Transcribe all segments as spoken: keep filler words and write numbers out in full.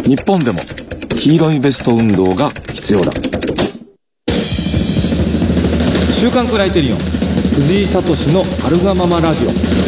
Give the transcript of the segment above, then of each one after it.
日本でも黄色いベスト運動が必要だ。 週刊クライテリオン藤井聡のあるがままラジオ。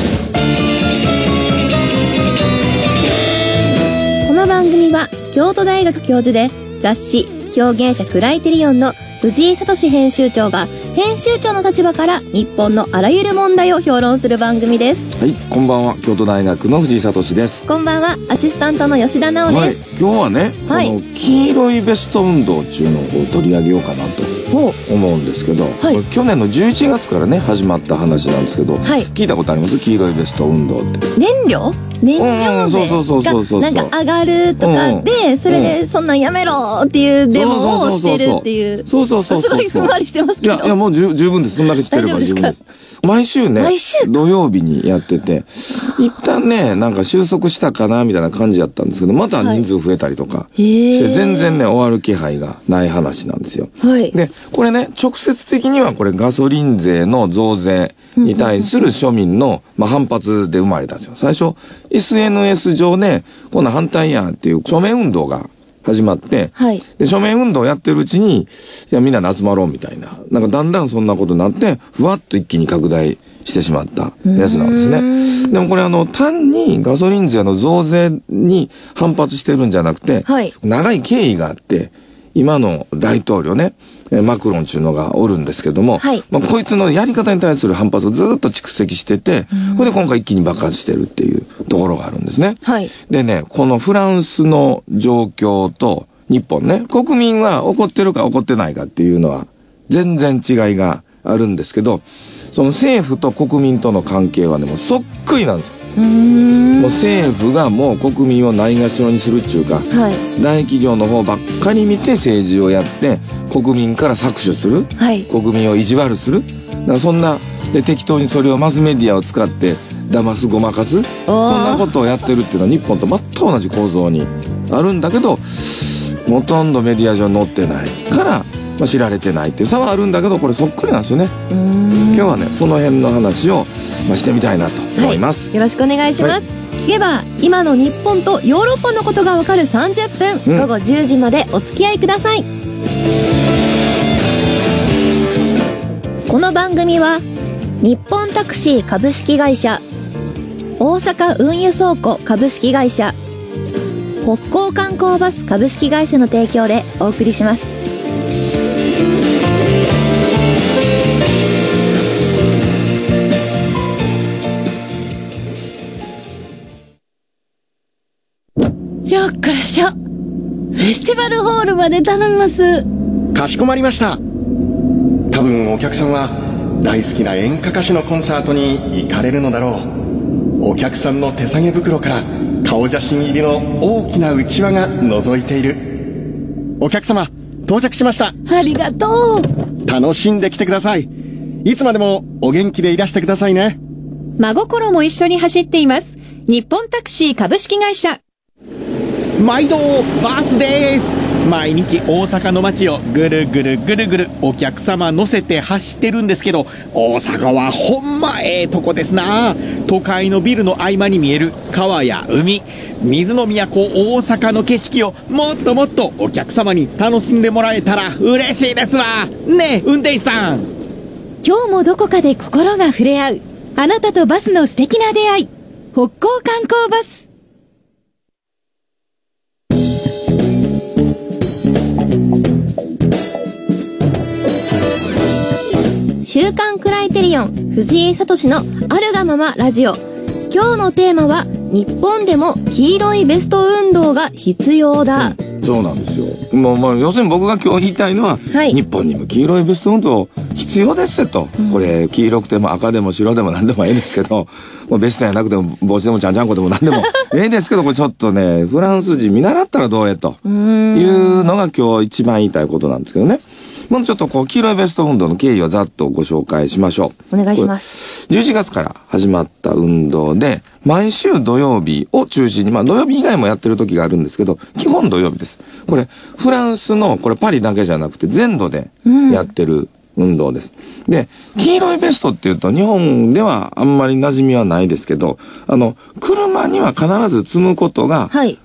この番組は京都大学教授で雑誌表現者クライテリオンの藤井聡編集長が編集長の立場から日本のあらゆる問題を評論する番組です。 はい、こんばんは。京都大学の藤井聡です。 こんばんは。アシスタントの吉田直です。 はい、今日はね、はい、この黄色いベスト運動っていうのを取り上げようかなと思うんですけど、はい、これ去年のじゅういちがつからね始まった話なんですけど、はい、聞いたことあります？黄色いベスト運動って。 燃料燃料税がなんか上がるとかで、うん、それでそんなんやめろっていうデモをしてるっていう。 そうそうそうそう。 すごいふんわりしてますけど。 いやいやもう十分です。そんだけ知ってれば十分です。毎週ね、毎週土曜日にやってて、一旦ね、なんか収束したかなみたいな感じだったんですけど、また人数増えたりとかして、全然ね、終わる気配がない話なんですよ。はい。で、これね、直接的にはこれガソリン税の増税に対する庶民の、まあ、反発で生まれたんですよ。最初、エスエヌエス 上で、こんな反対やっていう署名運動が始まって、はい、で、署名運動をやってるうちに、いや、みんなで集まろうみたいな。なんかだんだんそんなことになって、ふわっと一気に拡大してしまったやつなんですね。でもこれあの、単にガソリン税の増税に反発してるんじゃなくて、はい、長い経緯があって、今の大統領ね、マクロンっていうのがおるんですけども、はい、まあ、こいつのやり方に対する反発をずっと蓄積してて、これで今回一気に爆発してるっていうところがあるんですね。はい、でね、このフランスの状況と日本ね、国民は怒ってるか怒ってないかっていうのは全然違いがあるんですけど、その政府と国民との関係はね、もうそっくりなんですよ。うーん、もう政府がもう国民をないがしろにするっていうか、はい、大企業の方ばっかり見て政治をやって国民から搾取する、はい、国民を意地悪する、だからそんなで適当にそれをマスメディアを使って騙すごまかす、そんなことをやってるっていうのは日本と全く同じ構造にあるんだけど、ほとんどメディア上に載ってないから、まあ、知られてないっていう差はあるんだけど、これそっくりなんですよね。うーん、今日はね、その辺の話を、まあ、してみたいなと思います。 はい、よろしくお願いします。はい、聞けば今の日本とヨーロッパのことがわかるさんじゅっぷん、うん、午後じゅうじまでお付き合いください。この番組は日本タクシー株式会社、大阪運輸倉庫株式会社、北港観光バス株式会社の提供でお送りします。よっこらしょ。フェスティバルホールまで頼みます。 かしこまりました。多分お客さんは大好きな演歌歌手のコンサートに行かれるのだろう。お客さんの手提げ袋から顔写真入りの大きなうちわが覗いている。お客様到着しました。 ありがとう。 楽しんできてください。いつまでもお元気でいらしてくださいね。 真心も一緒に走っています。日本タクシー株式会社。 毎度バースです。毎日大阪の街をぐるぐるぐるぐるお客様乗せて走ってるんですけど、大阪はほんまええとこですな。都会のビルの合間に見える川や海、水の都大阪の景色をもっともっとお客様に楽しんでもらえたら嬉しいですわねえ運転手さん。 今日もどこかで心が触れ合うあなたとバスの素敵な出会い、北港観光バス。 週刊クライテリオン藤井聡のあるがままラジオ。今日のテーマは日本でも黄色いベスト運動が必要だ、 うん、そうなんですよ。もう、まあ、要するに僕が今日言いたいのは、はい、日本にも黄色いベスト運動必要ですと、うん、これ黄色くても赤でも白でも何でもいいですけど、もうベストやなくても帽子でもちゃんちゃんこでも何でもええですけど、これちょっとねフランス人見習ったらどうやというのが今日一番言いたいことなんですけどね。もうちょっとこう黄色いベスト運動の経緯をざっとご紹介しましょう。お願いします。 じゅういちがつから始まった運動で、毎週土曜日を中心に、まあ土曜日以外もやってる時があるんですけど、基本土曜日です。これフランスの、これパリだけじゃなくて全土でやってる運動です。うん、で、黄色いベストっていうと日本ではあんまり馴染みはないですけど、あの車には必ず積むことが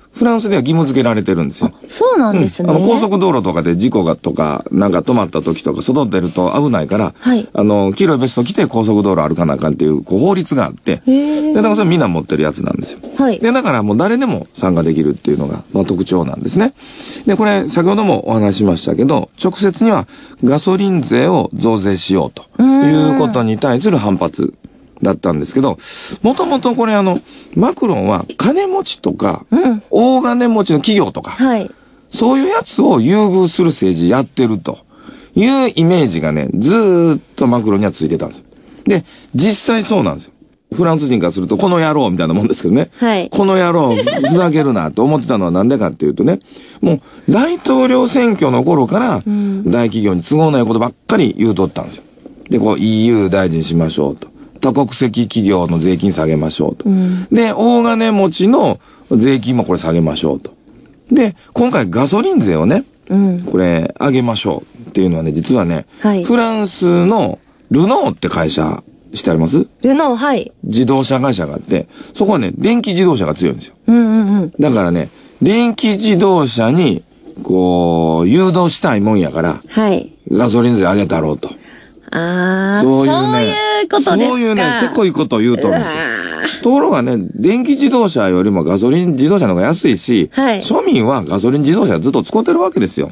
フランスでは義務付けられてるんですよ。 そうなんですね。 うん、あの高速道路とかで事故がとか、なんか止まった時とか外出ると危ないから、 はい、 あの、黄色いベスト着て高速道路歩かなあかんっていう、こう法律があって、で、だからそれみんな持ってるやつなんですよ。 はい。 で、だからもう誰でも参加できるっていうのが、まあ、特徴なんですね。で、これ、先ほどもお話ししましたけど、直接にはガソリン税を増税しようということに対する反発だったんですけど、もともとこれあの、マクロンは金持ちとか、うん、大金持ちの企業とか、 はい、 そういうやつを優遇する政治やってるというイメージがね、ずーっとマクロンにはついてたんですよ。で、実際そうなんですよ。フランス人からすると、この野郎みたいなもんですけどね。 はい。 この野郎、ふざけるなと思ってたのはなんでかっていうとね、もう大統領選挙の頃から、大企業に都合ないことばっかり言うとったんですよ。で、こう イーユー 大臣しましょうと。多国籍企業の税金下げましょうと。うん、で、大金持ちの税金もこれ下げましょうと。で、今回ガソリン税をね、うん、これ上げましょうっていうのはね、実はね、はい、フランスのルノーって会社、してあります？ ルノー、はい。 自動車会社があって、そこはね、電気自動車が強いんですよ。 うんうんうん。 だからね、電気自動車に、こう、誘導したいもんやから、 はい。 ガソリン税上げたろうと。 ああ、そういうね。そういうことですか。 そういうね、せこいことを言うとるんですよ。ところがね、電気自動車よりもガソリン自動車の方が安いし、はい、庶民はガソリン自動車ずっと使ってるわけですよ。 うん。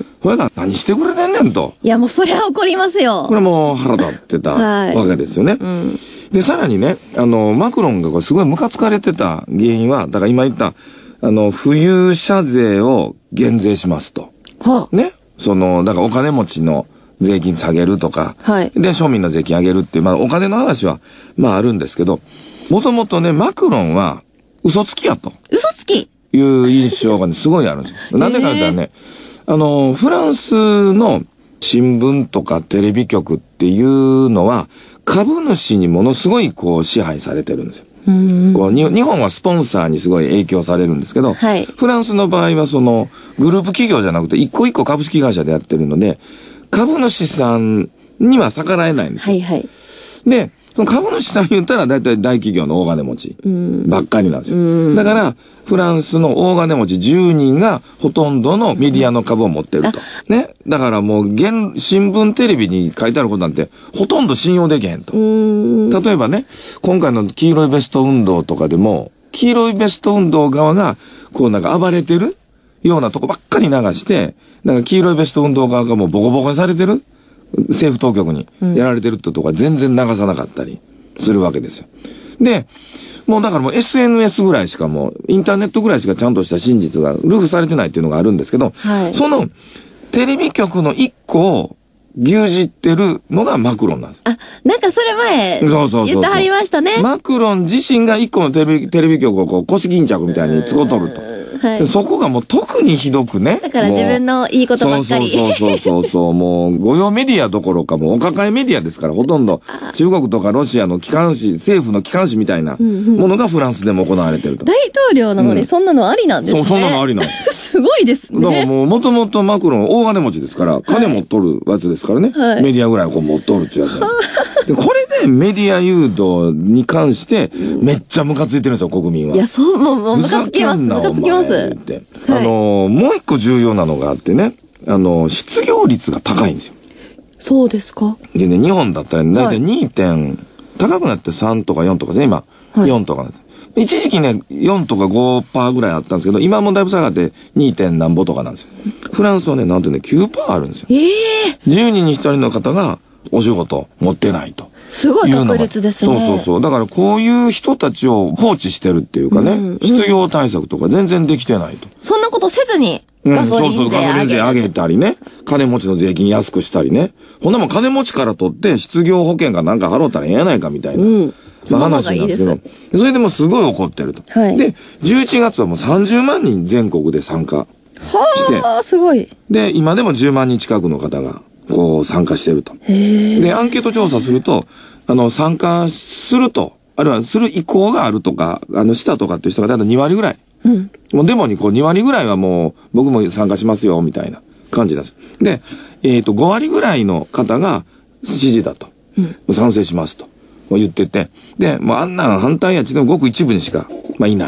それから何してくれてんねんと。 いや、もうそりゃ怒りますよ。 これもう腹立ってたわけですよね。 はい、うん。 で、さらにね、あの、マクロンがこれすごいムカつかれてた原因は、だから今言った、あの、富裕者税を減税しますと。 はあ、 ね。その、だからお金持ちの税金下げるとか、 はい。 で、庶民の税金上げるって、まあお金の話は、まああるんですけど、もともとね、マクロンは嘘つきやと。 嘘つきいう印象がね、すごいあるんですよ。なんでかって言ったらね、あの、フランスの新聞とかテレビ局っていうのは、株主にものすごいこう支配されてるんですよ。 うんこうに日本はスポンサーにすごい影響されるんですけど、 はい、 フランスの場合はそのグループ企業じゃなくて一個一個株式会社でやってるので、株主さんには逆らえないんですよ。 はいはい、 で、その株主さん言ったら大体大企業の大金持ちばっかりなんですよ。だから、フランスの大金持ちじゅうにんがほとんどのメディアの株を持ってると。ね。だからもう、現、新聞テレビに書いてあることなんて、ほとんど信用できへんと。例えばね、今回の黄色いベスト運動とかでも、黄色いベスト運動側が、こうなんか暴れてるようなとこばっかり流して、なんか黄色いベスト運動側がもうボコボコにされてる政府当局にやられてるってとこは全然流さなかったりするわけですよ。で、もうだからもう エスエヌエス ぐらいしかもう、インターネットぐらいしかちゃんとした真実がルフされてないっていうのがあるんですけど、 はい、 そのテレビ局の一個を牛耳ってるのがマクロンなんです。 あ、なんかそれ前、 そうそうそうそう言ってはりましたね。 マクロン自身が一個のテレビ、テレビ局をこう腰巾着みたいに使うとると。 はい、 そこがもう特にひどくね。 だから自分のいいことばっかり。 そうそうそうそうそう。もう、御用メディアどころかもうお抱えメディアですから、ほとんど中国とかロシアの機関紙、政府の機関紙みたいなものがフランスでも行われてると。 大統領なのにそんなのありなんですね。 そう、そんなのありなんすごいですね。 だからもう、もともとマクロン大金持ちですから、金持っとるやつですからね。 はい、 メディアぐらいこう持っとるってやつなんです。で、これでメディア誘導に関して、めっちゃムカついてるんですよ、国民は。 いや、そう、もう、もうムカつきます。ムカつきます。 ってあの、もう一個重要なのがあってね、あの、失業率が高いんですよ。 そうですか。 でね、日本だったらね、だいたいにてん、高くなってさんとかよんとかですね、今。はい、よんとかなって。一時期ね、よんとか ごパーセント ぐらいあったんですけど、今もだいぶ下がって に. 点何ぼとかなんですよ。フランスはね、なんとね、きゅうパーセント あるんですよ。 ええー、 じゅうにんにひとりの方がお仕事持ってないと。 すごい確率ですね。 そうそうそう。だからこういう人たちを放置してるっていうかね、うんうん、失業対策とか全然できてないと。 そんなことせずに、ガソリン税上げ、うん、そうそう、ガソリン税上げたりね、金持ちの税金安くしたりね。ほんなもん金持ちから取って失業保険かなんか払ったらええやないかみたいな。うんまあ話なんですけど、それでもすごい怒ってると。 はい、 で、じゅういちがつはもうさんじゅうまんにん全国で参加して。 はあ、すごい。 で、今でもじゅうまんにん近くの方が、こう参加してると。 へで、アンケート調査すると、あの、参加すると、あるいはする意向があるとか、あの、したとかっていう人がだいたいにわりぐらい。 うん。 もうデモにこうにわりぐらいはもう、僕も参加しますよ、みたいな感じです。で、えっと、ごわりぐらいの方が支持だと。うん。賛成しますと。言ってて。で、もうあんな反対やつでもごく一部にしか、まあいない。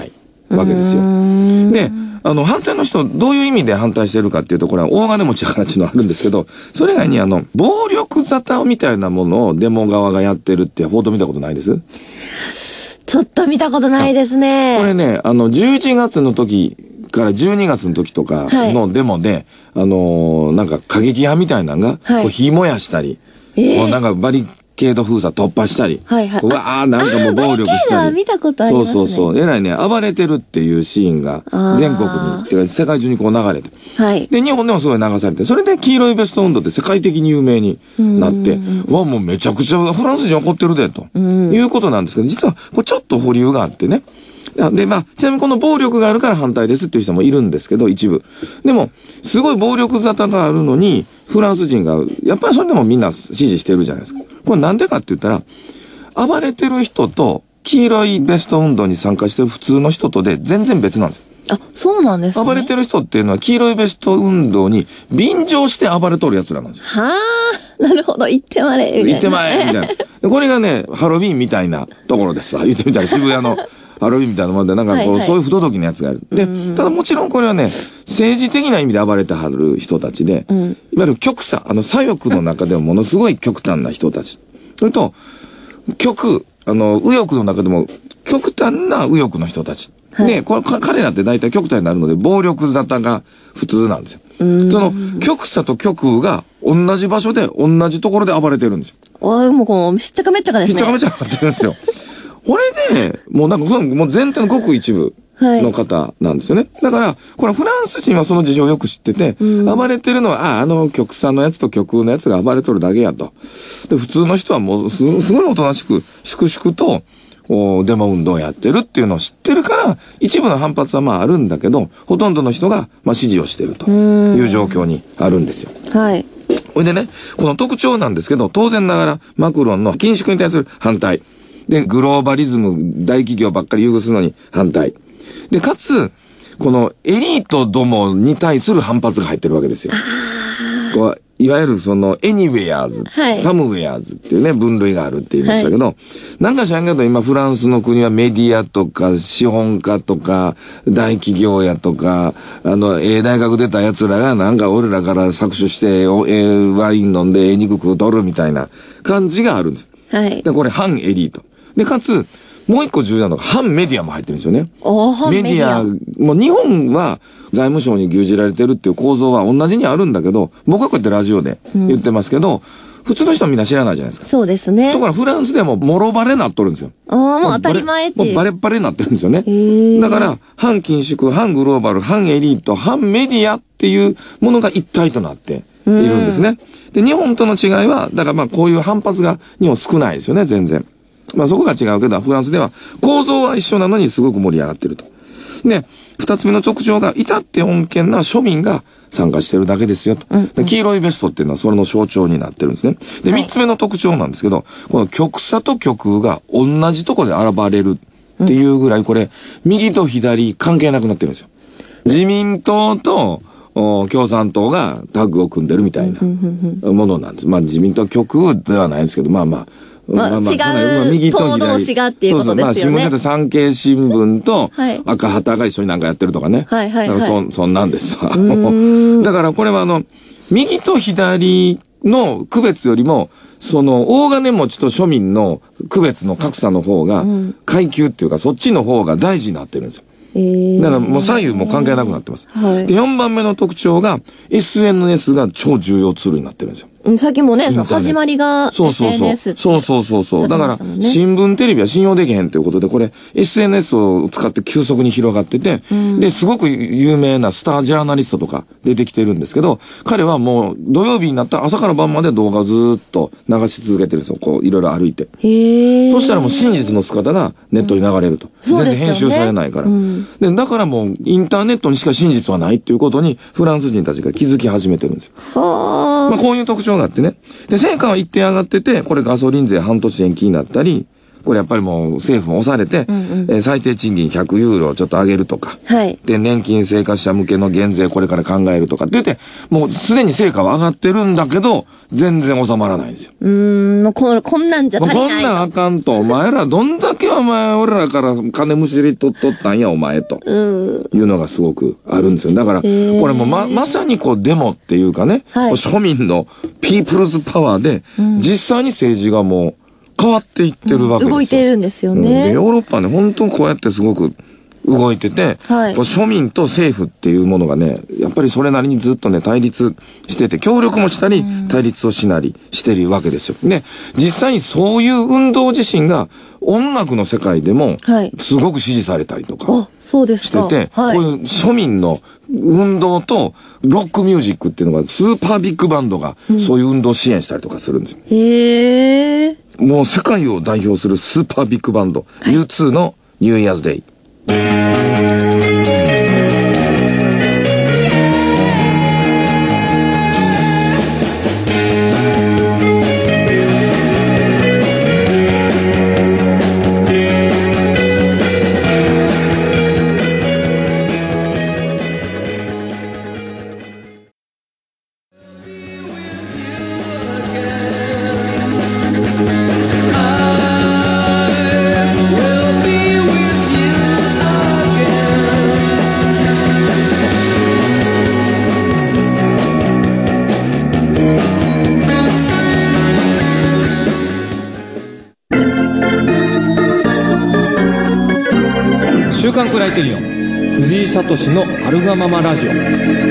わけですよ。で、あの、反対の人、どういう意味で反対してるかっていうと、これは大金持ちからっていうのはあるんですけど、それ以外にあの、暴力沙汰みたいなものをデモ側がやってるって報道見たことないです？ ちょっと見たことないですね。 これね、あの、じゅういちがつの時からじゅうにがつの時とかのデモで、はい、あのー、なんか過激派みたいなのが、はい、こう火燃やしたり、えー、こうなんかバリケード封鎖突破したり、はいはい、うわーなんかもう暴力したり。 見たことありますね。 そうそうそう。えらいね、暴れてるっていうシーンが全国に、てか世界中にこう流れて。はい。で、日本でもすごい流されて、それで黄色いベスト運動って世界的に有名になって、うわ、もうめちゃくちゃフランス人怒ってるで、ということなんですけど、実はこれちょっと保留があってね。で、まあ、ちなみにこの暴力があるから反対ですっていう人もいるんですけど、一部。でも、すごい暴力沙汰があるのに、フランス人が、やっぱりそれでもみんな支持してるじゃないですか。これなんでかって言ったら、暴れてる人と、黄色いベスト運動に参加してる普通の人とで全然別なんですよ。 あ、そうなんですね。 暴れてる人っていうのは黄色いベスト運動に便乗して暴れとる奴らなんですよ。 はあ、なるほど。行ってまれ。 行ってまえ、みたいな。これがね、ハロウィンみたいなところですわ。言ってみたら渋谷の。ハロウィンみたいなもんで、なんかこう、はいはい、そういう不届きなやつがある。で、ただもちろんこれはね、政治的な意味で暴れてはる人たちで、うん、いわゆる極左、あの、左翼の中でもものすごい極端な人たち。それと、極、あの、右翼の中でも極端な右翼の人たち。はい、で、これ、彼らって大体極端になるので、暴力沙汰が普通なんですよ。その、極左と極右が同じ場所で、同じところで暴れてるんですよ。 ああ、もうこう、しっちゃかめっちゃかですね。 しっちゃかめっちゃかなってるんですよ。これで、もうなんか、もう全体のごく一部の方なんですよね。はい、だから、これフランス人はその事情をよく知ってて、うん、暴れてるのは、あ、あの極左のやつと極右のやつが暴れとるだけやと。で、普通の人はもうす、すごいおとなしく、粛々と、こう、デモ運動をやってるっていうのを知ってるから、一部の反発はまああるんだけど、ほとんどの人が、まあ支持をしているという状況にあるんですよ。 はい。 ほいでね、この特徴なんですけど、当然ながら、マクロンの緊縮に対する反対。で、グローバリズム、大企業ばっかり優遇するのに反対。で、かつ、このエリートどもに対する反発が入ってるわけですよ。こういわゆるその、エニウェアーズ、はい、サムウェアーズっていうね、分類があるって言いましたけど、はい、なんか知らんけど、今フランスの国はメディアとか、資本家とか、大企業やとか、あの、ええ大学出た奴らがなんか俺らから搾取して、ええワイン飲んでええ肉食うとるみたいな感じがあるんですよ。はい。で、これ反エリート。で、かつ、もう一個重要なのが、反メディアも入ってるんですよね。 お反メディア。 メディア、もう日本は財務省に牛耳られてるっていう構造は同じにあるんだけど、僕はこうやってラジオで言ってますけど、うん、普通の人はみんな知らないじゃないですか。 そうですね。 だからフランスでももろバレなっとるんですよ。 ああ、もう当たり前って。 もうバレバレになってるんですよね。だから、反緊縮、反グローバル、反エリート、反メディアっていうものが一体となっているんですね。で、日本との違いは、だからまあこういう反発が日本少ないですよね、全然。まあそこが違うけど、フランスでは構造は一緒なのにすごく盛り上がってると。で、二つ目の特徴が、至って穏健な庶民が参加してるだけですよと。うんうん、黄色いベストっていうのはそれの象徴になってるんですね。で、三つ目の特徴なんですけど、この極左と極右が同じところで現れるっていうぐらい、これ、右と左関係なくなってるんですよ。自民党と、共産党がタッグを組んでるみたいなものなんです。まあ自民党極右ではないんですけど、まあまあ。 まあ、まあ、違う党同士がっていうことですよね。そうそう、まあ、新聞だと産経新聞と赤旗が一緒になんかやってるとかね。はいはいはい。だからそ、そんなんですわ。だからこれはあの、右と左の区別よりも、その、大金持ちと庶民の区別の格差の方が、階級っていうか、そっちの方が大事になってるんですよ。えー、だからもう左右も関係なくなってます。はい、で、よんばんめの特徴が エスエヌエス が超重要ツールになってるんですよ。 さっきもね、その始まりが エスエヌエス って。 そうそうそう。そうそうそうそう。だから、新聞テレビは信用できへんということで、これ エスエヌエス を使って急速に広がってて、うん、で、すごく有名なスタージャーナリストとか出てきてるんですけど、彼はもう土曜日になったら朝から晩まで動画をずーっと流し続けてるんですよ。こう、いろいろ歩いて。へー。そしたらもう真実の姿がネットに流れると。うん、全然編集されないから。うん、で、だからもうインターネットにしか真実はないっていうことにフランス人たちが気づき始めてるんですよ。はー。まあこういう特徴があってね。で、成果は一定上がってて、これガソリン税半年延期になったり、 これやっぱりもう政府も押されて、うんうん、えー、最低賃金ひゃくユーロちょっと上げるとか、はい、で、年金生活者向けの減税これから考えるとかって言って、もうすでに成果は上がってるんだけど、全然収まらないんですよ。 うーん、もうこ、こんなんじゃ足りないと。 こんなんあかんと、お前らどんだけお前俺らから金むしり取っとったんや、お前と。いうのがすごくあるんですよ。だから、これもま、まさにこうデモっていうかね、はい、庶民のピープルズパワーで、うん、実際に政治がもう変わっていってるわけですよ。うん、 動いてるんですよね。 でヨーロッパね、本当にこうやってすごく動いてて、はい、こう庶民と政府っていうものがね、やっぱりそれなりにずっとね、対立してて、協力もしたり、対立をしなりしてるわけですよ。で、実際にそういう運動自身が、音楽の世界でも、すごく支持されたりとか、してて、はい、こういう庶民の運動と、ロックミュージックっていうのが、スーパービッグバンドが、そういう運動を支援したりとかするんですよ。 うん、へー。 もう世界を代表するスーパービッグバンド、はい、ユーツー のニューイヤーズデイ。 週刊クライテリオン藤井聡のあるがままラジオ。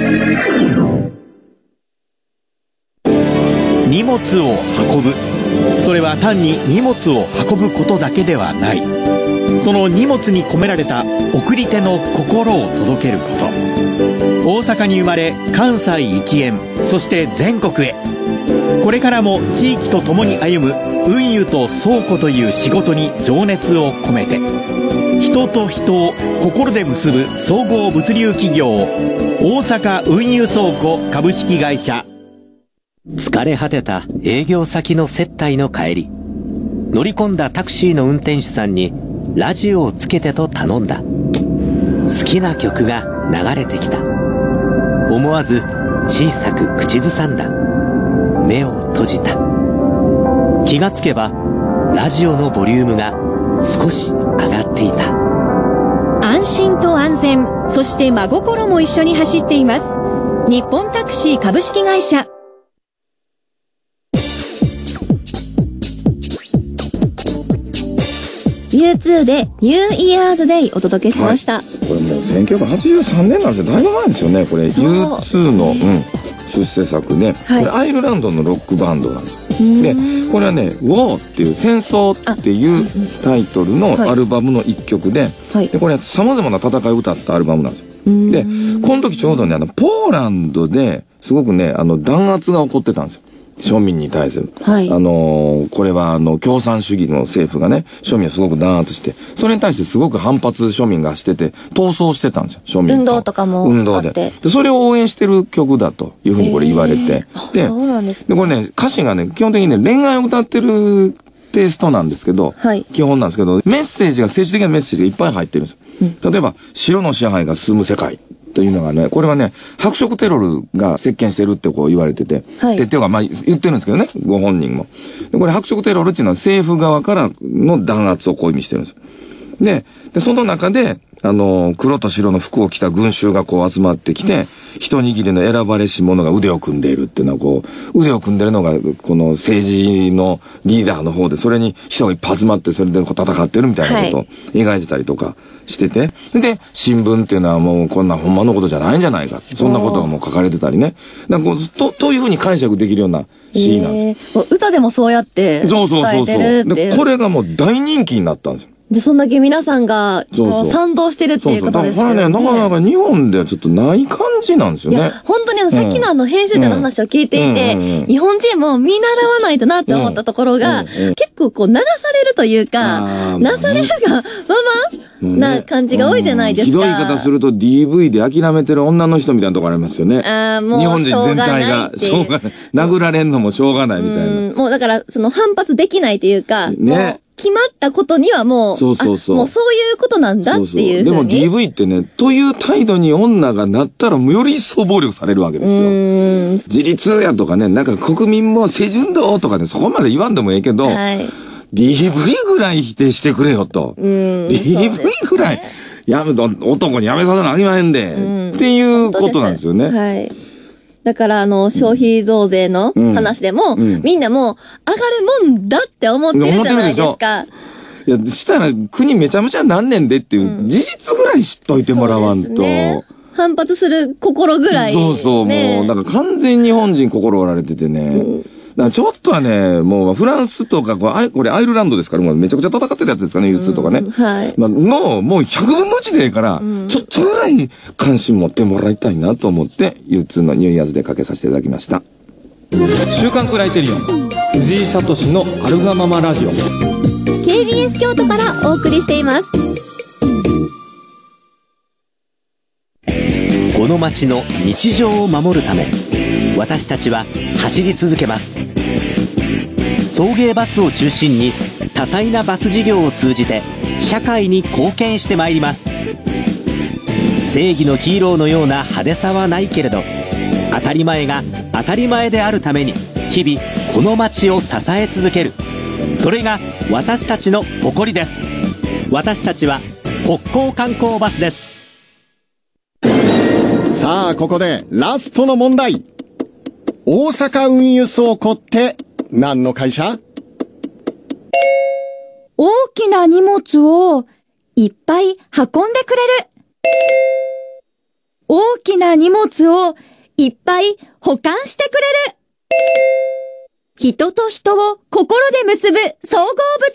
荷物を運ぶ、それは単に荷物を運ぶことだけではない。その荷物に込められた送り手の心を届けること。大阪に生まれ関西一円、そして全国へ。これからも地域とともに歩む運輸と倉庫という仕事に情熱を込めて、人と人を心で結ぶ総合物流企業、大阪運輸倉庫株式会社。 疲れ果てた営業先の接待の帰り、乗り込んだタクシーの運転手さんにラジオをつけてと頼んだ。好きな曲が流れてきた。思わず小さく口ずさんだ。目を閉じた。気がつけばラジオのボリュームが少し上がっていた。 安心と安全、そして真心も一緒に走っています。日本タクシー株式会社。 ユーツー でニューイヤーズデイお届けしました。はい、 これもうせんきゅうひゃくはちじゅうさんねんなんてだいぶ前ですよね。これ ユーツー の、うん、出世作で、はい、これアイルランドのロックバンドなんですよ。でこれはね「ウォー」っていう戦争っていうタイトルのアルバムの一曲で、はい、でこれさまざまな戦いを歌ったアルバムなんですよ。でこの時ちょうどねあのポーランドですごくねあの弾圧が起こってたんですよ。庶民に対する。はい、あのー、これはあの、共産主義の政府がね、庶民をすごく弾圧して、それに対してすごく反発庶民がしてて、闘争してたんですよ、庶民と。 運動とかも。 運動で。で、それを応援してる曲だというふうにこれ言われて。 で、そうなんですね。 で、これね、歌詞がね、基本的にね、恋愛を歌ってるテイストなんですけど、はい、基本なんですけど、メッセージが、政治的なメッセージがいっぱい入ってるんですよ。うん、例えば、白の支配が進む世界。というのがね、これはね、白色テロルが席巻してるってこう言われてて、はい、で、っていうか、まあ、言ってるんですけどね、ご本人も。で、これ白色テロルっていうのは政府側からの弾圧をこう意味してるんですよ。で、で、その中で、あの、黒と白の服を着た群衆がこう集まってきて、一握りの選ばれし者が腕を組んでいるっていうのはこう、腕を組んでるのが、この政治のリーダーの方で、それに人がいっぱい集まって、それでこう戦ってるみたいなことを描いてたりとかしてて、はい、で、新聞っていうのはもうこんなほんまのことじゃないんじゃないか。そんなことがもう書かれてたりね。なんかこう、と、というふうに解釈できるようなシーンなんですよ。 歌でもそうやって伝えてるって。 そうそうそうそう。で、これがもう大人気になったんですよ。 で、そんだけ皆さんが、そうそう賛同してるっていうことですよね。 そうそう。だからね、なかなか日本ではちょっとない感じなんですよね。いや、 本当にあの、さっきのあの、編集者の話を聞いていて、うんうんうん、日本人も見習わないとなって思ったところが、うんうんうん、結構こう流されるというか、なされるがままな感じが多いじゃないですか。 ひどい言い方すると ディーブイ で諦めてる女の人みたいなところありますよね。 ああ、もう日本人全体が、しょうがない。殴られんのもしょうがないみたいな。 もうだから、その反発できないというか、ね。 決まったことにはもう、 そうそうそう。 もうそういうことなんだっていうふうに。 そうそう。でも ディーブイ ってね、という態度に女がなったら、より一層暴力されるわけですよ。自立やとかね、なんか国民も世順どうとかね、そこまで言わんでもええけど、はい、ディーブイ ぐらい否定してくれよと。ディーブイ ぐらい、やめと、男にやめさせなあきまへんで、っていうことなんですよね。 はい。だから、あの、消費増税の話でも、うんうん、みんなもう、上がるもんだって思ってるじゃないですか。 いや、したら、国めちゃめちゃなんねんでっていう、事実ぐらい知っといてもらわんと。ね、 反発する心ぐらい、ね。 そうそう、もう、なんか完全に日本人心折られててね。うんだからちょっとはね、もうフランスとか、これ、これアイルランドですから、もうめちゃくちゃ戦ってるやつですかね、ユーツー とかね。うん、はい。まあ、の、もうひゃくぶんのいちでええから、うん、ちょっとぐらい関心持ってもらいたいなと思って、ユーツー のニューイヤーズでかけさせていただきました。 週刊クライテリオン、藤井聡のあるがままラジオ。 ケービーエス 京都からお送りしています。 この街の日常を守るため、私たちは走り続けます。送迎バスを中心に多彩なバス事業を通じて社会に貢献してまいります。正義のヒーローのような派手さはないけれど、当たり前が当たり前であるために日々この街を支え続ける、それが私たちの誇りです。私たちは北港観光バスです。 さあここでラストの問題。大阪運輸倉庫って何の会社？ 大きな荷物をいっぱい運んでくれる。大きな荷物をいっぱい保管してくれる。人と人を心で結ぶ総合物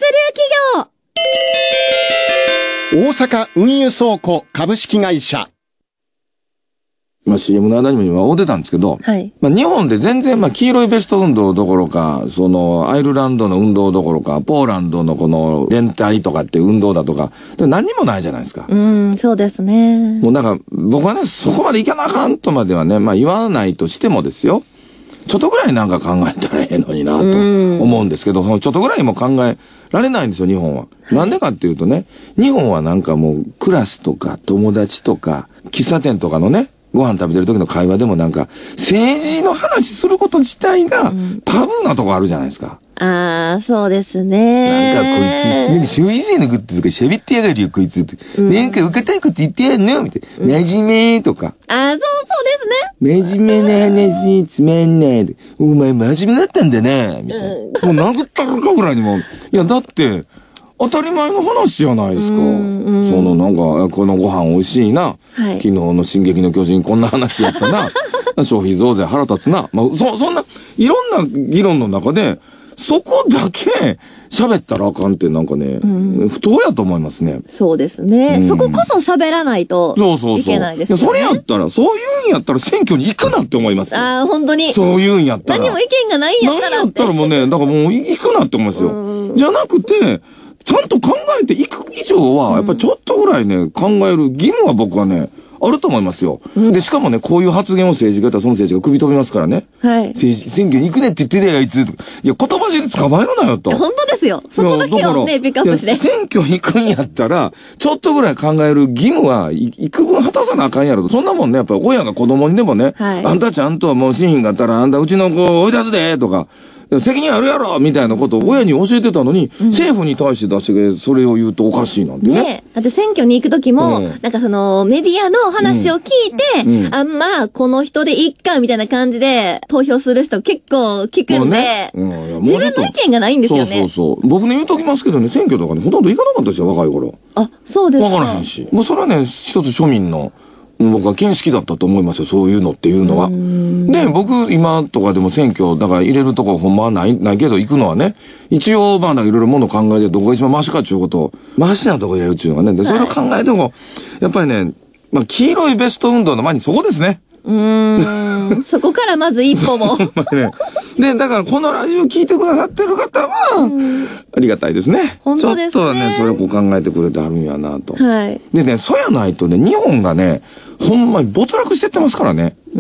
流企業。大阪運輸倉庫株式会社。 まあ シーエム の間にも今会うてたんですけど、はい、まあ日本で全然まあ黄色いベスト運動どころか、そのアイルランドの運動どころか、ポーランドのこの連帯とかって運動だとか、何にもないじゃないですか。 うん、そうですね。 もうなんか僕はね、そこまでいかなあかんとまではね、まあ言わないとしてもですよ。ちょっとぐらいなんか考えたらええのになと思うんですけど、そのちょっとぐらいも考えられないんですよ、日本は。なんでかっていうとね、日本はなんかもうクラスとか友達とか、喫茶店とかのね、ご飯食べてる時の会話でもなんか、政治の話すること自体がタブーなとこあるじゃないですか。 うん、ああ、そうですね。 なんかこいつ、なんか消費税のこととか喋ってやがるよ、こいつって。うん、なんか受けたいこと言ってやんのみたいな。真面目とか。 ああ、そうそうですね。真面目な話、つまんない。お前真面目だったんだな、みたいな。うん、もう殴ったるかぐらいにも。いや、だって、当たり前の話じゃないですか。うんうん、そのなんか、このご飯美味しいな。はい、昨日の進撃の巨人こんな話やったな。消費増税腹立つな。まあ、そ、そんな、いろんな議論の中で、そこだけ喋ったらあかんってなんかね、うん、不当やと思いますね。 そうですね。うん、そここそ喋らないといけないですね。 そうそうそう。いや、それやったら、そういうんやったら選挙に行くなって思いますよ。 ああ、本当に。 そういうんやったら。 何も意見がないんやったらって。 何やったらもうね、だからもう行くなって思いますよ。じゃなくて、ちゃんと考えていく以上は、やっぱりちょっとぐらいね、考える義務は僕はね、あると思いますよ。うん、で、しかもね、こういう発言を政治家やったらその政治が首飛びますからね。はい。政治、選挙に行くねって言ってたよ、あいつ。いや、言葉尻捕まえるなよと。 本当ですよ。そこだけをね、ピックアップして。 選挙に行くんやったら、ちょっとぐらい考える義務は、行く分果たさなあかんやろと。そんなもんね、やっぱり親が子供にでもね、はい、あんたちゃんともう新品があったら、あんたうちの子追い出すで、とか。責任あるやろみたいなことを親に教えてたのに、うん、政府に対して出してそれを言うとおかしいなんてね。ねえ。だって選挙に行くときも、うん、なんかそのメディアの話を聞いて、うんうん、あんまこの人でいっかみたいな感じで投票する人結構聞くんで、ねうん、自分の意見がないんですよね。 そうそうそう。僕ね言うときますけどね、選挙とかね、ほとんど行かなかったですよ、若い頃。 あ、そうですか。 わからへんし。もうそれはね、一つ庶民の、僕は見識だったと思いますよ、そういうのっていうのは。で、僕、今とかでも選挙、だから入れるとこほんまはない、ないけど行くのはね、一応、まあ、いろいろもの考えてどこが一番マシかっていうことを、マシなとこ入れるっていうのがね、で、それを考えても、はい、やっぱりね、まあ、黄色いベスト運動の前にそこですね。 うーん。そこからまず一歩も。 ね、で、だからこのラジオ聞いてくださってる方は、ありがたいですね。 本当ですね。 ちょっとはね、それをこう考えてくれてあるんやなと。 はい。 でね、そやないとね、日本がね、ほんまに没落してってますからね。 うん。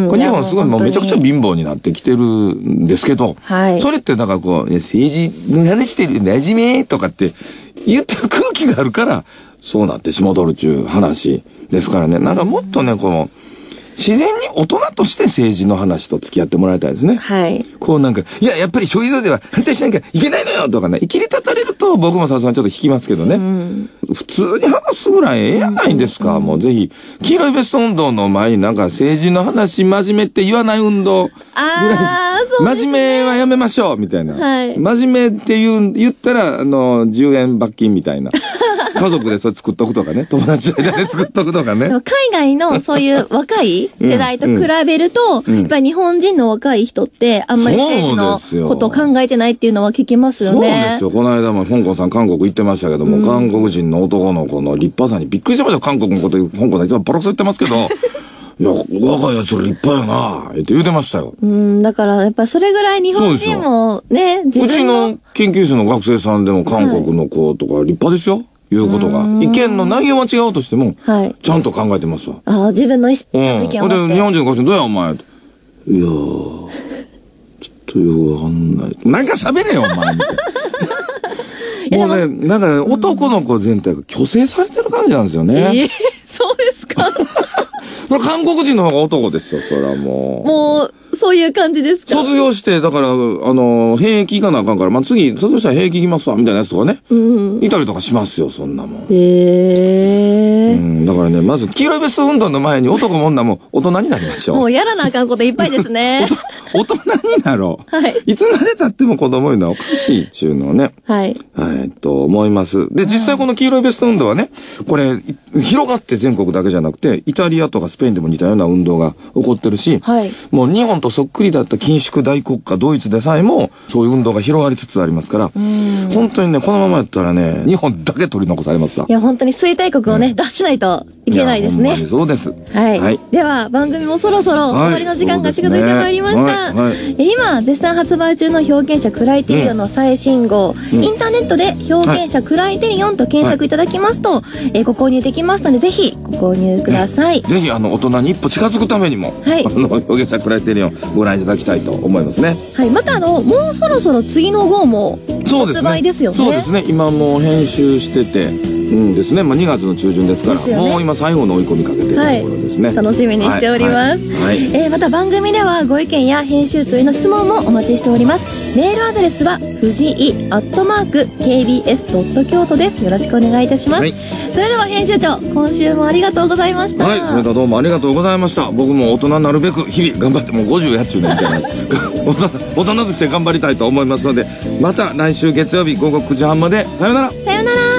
これ日本すごいもうめちゃくちゃ貧乏になってきてるんですけど、 はい。 それってだからこう、政治の話してる、なじめとかって言ってる空気があるから、そうなってしもとるっちゅう話ですからね。なんかもっとね、こう、自然に大人として政治の話と付き合ってもらいたいですね。 はい。 こうなんか、いや、やっぱり消費税では反対しなきゃいけないのよとかね、切り立たれると僕もさすがにちょっと引きますけどね。うん、普通に話すぐらいええやないですか。うん、もうぜひ、黄色いベスト運動の前になんか政治の話真面目って言わない運動ぐらい。 ああ、そうですね。 真面目はやめましょうみたいな。 はい。 真面目って言う、言ったら、あの、じゅうえん罰金みたいな。家族でそれ作っとくとかね。友達の間で作っとくとかね。 海外のそういう若い世代と比べると、うんうん、やっぱり日本人の若い人ってあんまり政治のことを考えてないっていうのは聞きますよね。 そうですよ。この間も香港さん韓国行ってましたけども、うん、韓国人の男の子の立派さにびっくりしましたよ。韓国のこと香港さんいつもボロクソ言ってますけど。いや、若いやつ立派やなって言ってましたよ。 うん、だからやっぱそれぐらい日本人もね、 自分のうちの研究室の学生さんでも韓国の子とか立派ですよ。はい、いうことが。意見の内容は違うとしても、はい、ちゃんと考えてますわ。 ああ、自分の意思、ちゃんと意見を持って。 で、日本人の子してどうやお前と。いやー、ちょっとよくわかんない。なんか喋れよ、お前。もうね、なんかね、男の子全体が虚勢されてる感じなんですよね。 えー、そうですか。 これ韓国人の方が男ですよ、それはもう。 もう、そういう感じですか。 卒業して、だから、あの、兵役行かなあかんから、まあ、次、卒業したら兵役行きますわ、みたいなやつとかね。うん。いたりとかしますよ、そんなもん。へえ。 うん、だからね、まず、黄色いベスト運動の前に男も女も大人になりましょう。 もうやらなあかんこといっぱいですね。 大人になろう。はい。いつまで経っても子供いうのはおかしいっていうのをね。はい。はい、と思います。で、実際この黄色いベスト運動はね、これ、広がって全国だけじゃなくて、イタリアとかスペインでも似たような運動が起こってるし、はい。もう日本とそっくりだった緊縮大国家ドイツでさえも、そういう運動が広がりつつありますから、本当にね、このままやったらね、日本だけ取り残されますわ。 いや、本当に衰退国をね、うん、出しないといけないですね。 いや、ほんまにそうです。 はい。はい、では、番組もそろそろ終わりの時間が近づいてまいりました。はいはい、今、絶賛発売中の表現者クライテリオンの最新号、うん、インターネットで表現者クライテリオンと検索いただきますと、はい、えー、ご購入できますので、ぜひご購入ください。 ね、ぜひ、あの、大人に一歩近づくためにも、はい、あの、表現者クライテリオンご覧いただきたいと思いますね。 はい。また、あの、もうそろそろ次の号も発売ですよね。 そうですね。今もう編集してて、うんですね。まあ、にがつの中旬ですから、ね、もう今最後の追い込みかけてるところですね。 はい、楽しみにしております。はいはいはい、えー、また番組ではご意見や編集長への質問もお待ちしております。メールアドレスは藤井アットマーク ケービーエスドット京都です。よろしくお願いいたします。はい、それでは編集長、今週もありがとうございました。 はい、それではどうもありがとうございました。僕も大人になるべく日々頑張って、もうごじゅうやっちゅうねみたいな大人として頑張りたいと思いますので、また来週月曜日午後くじはんまでさよなら。 さよなら。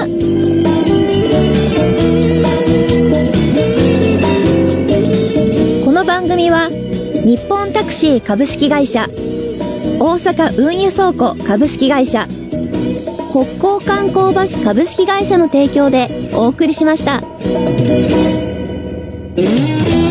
この番組は日本タクシー株式会社、大阪運輸倉庫株式会社、北港観光バス株式会社の提供でお送りしました。